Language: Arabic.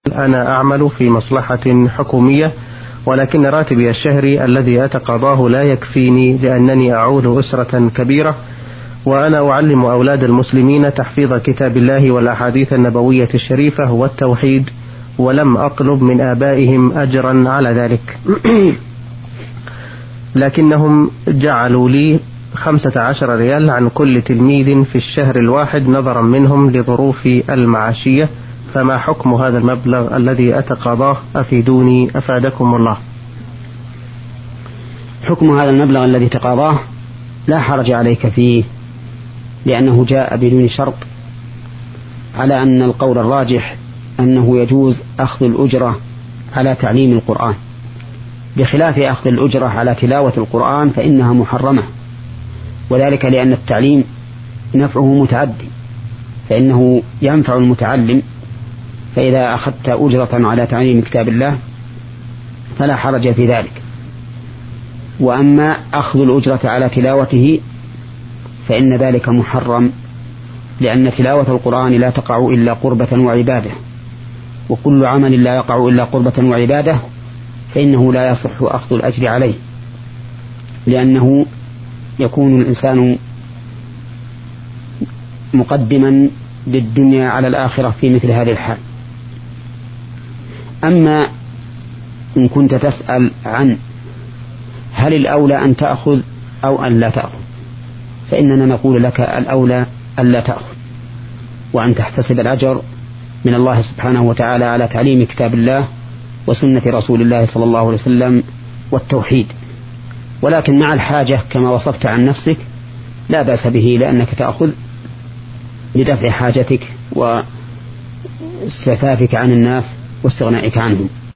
أنا أعمل في مصلحة حكومية، ولكن راتبي الشهري الذي أتقاضاه لا يكفيني لأنني أعول أسرة كبيرة، وأنا أعلم أولاد المسلمين تحفيظ كتاب الله والأحاديث النبوية الشريفة والتوحيد، ولم أطلب من آبائهم أجرا على ذلك. لكنهم جعلوا لي 15 ريال عن كل تلميذ في الشهر الواحد نظرا منهم لظروفي المعاشية، فما حكم هذا المبلغ الذي أتقاضاه؟ أفيدوني أفادكم الله. حكم هذا المبلغ الذي تقاضاه لا حرج عليك فيه، لأنه جاء بدون شرط، على أن القول الراجح أنه يجوز أخذ الأجرة على تعليم القرآن، بخلاف أخذ الأجرة على تلاوة القرآن فإنها محرمة، وذلك لأن التعليم نفعه متعدي، فإنه ينفع المتعلم، فإذا أخذت أجرة على تعليم كتاب الله فلا حرج في ذلك. وأما أخذ الأجرة على تلاوته فإن ذلك محرم، لأن تلاوة القرآن لا تقع إلا قربة وعبادة، وكل عمل لا يقع إلا قربة وعبادة فإنه لا يصح أخذ الأجر عليه، لأنه يكون الإنسان مقدما للدنيا على الآخرة في مثل هذه الحال. أما إن كنت تسأل عن هل الأولى أن تأخذ أو أن لا تأخذ، فإننا نقول لك الأولى أن لا تأخذ، وأن تحتسب الأجر من الله سبحانه وتعالى على تعليم كتاب الله وسنة رسول الله صلى الله عليه وسلم والتوحيد، ولكن مع الحاجة كما وصفت عن نفسك لا بأس به، لأنك تأخذ لدفع حاجتك واستعفافك عن الناس واستغنائك عنهم.